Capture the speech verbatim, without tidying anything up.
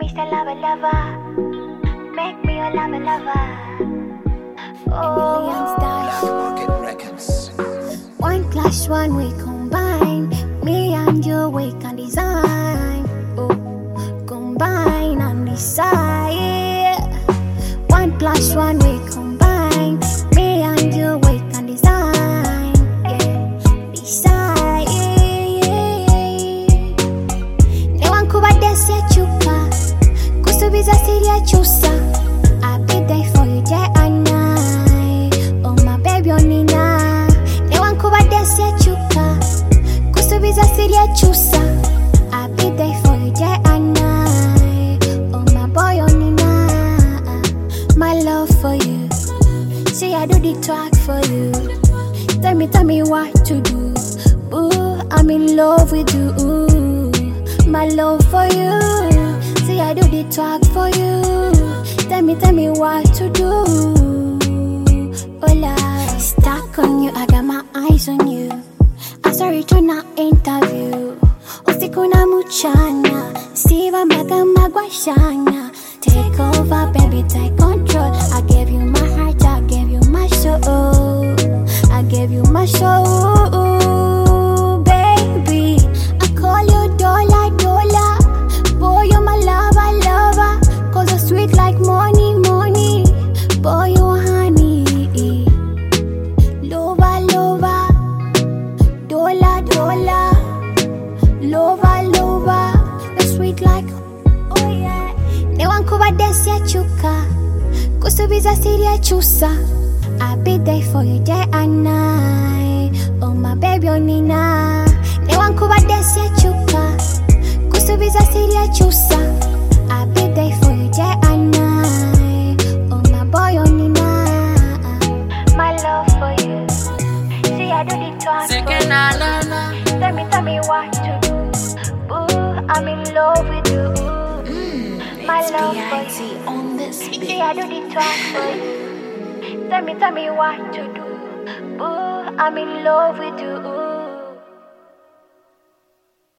Mister Lover Lover, make me a lover lover. Oh, one clash, one we combine. Me and you, we can design. Oh, combine and decide. One clash, one we combine. Me and you, we can design. Yeah, decide. Ne wankuba desi ya chuka, kusubiza siri ya chusa. I'll be there for you day and night. Oh my baby, oh Nina. Ne wankuba desi ya chuka, kusubiza siri ya chusa. I'll be there for you day and night. Oh my boy, oh Nina. My love for you. See I do the talk for you. Tell me, tell me what to do. Ooh, I'm in love with you. Ooh, my love for you. See I do the talk for you. Tell me, tell me what to do. Hola, stuck on you, I got my eyes on you. I saw you to an interview. Usiku na mchana, Siva maga magwashana. Take over, baby, take control. I gave you my heart, I gave you my soul. I gave you my soul, baby. I call you Dola, Dola. Boy, you're my lover, lover. Cause you're sweet like money, money. Boy, you're honey. Lover, lover. Dola, Dola. Lover, lover. You're sweet like, oh yeah. Ne wankuba desi ya chuka, kusubiza siri ya chusa. I'll be there for you day and night. Oh my baby, oh Nina. Ne wankuba desi ya chuka, kusubiza siri ya chusa. I'll be there for you day and night. Oh my boy, oh Nina. my love for you. See I do the talk for you. Tell me, tell me what to do. Ooh, I'm in love with you. My love for you. On this See I do the talk for you. Tell me, tell me what to do. Ooh, I'm in love with you.